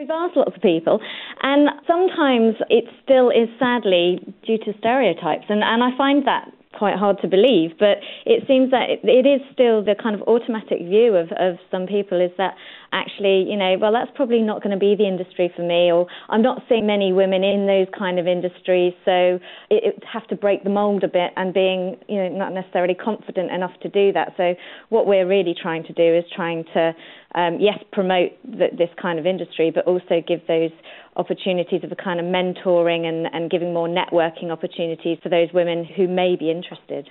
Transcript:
We've asked lots of people, and sometimes it still is sadly due to stereotypes, and I find that quite hard to believe, but it seems that it is still the kind of automatic view of some people is that actually, well, that's probably not going to be the industry for me, or I'm not seeing many women in those kind of industries, so it have to break the mould a bit and being, not necessarily confident enough to do that. So what we're really trying to do is trying to, yes, promote this kind of industry, but also give those opportunities of a kind of mentoring and giving more networking opportunities for those women who may be interested.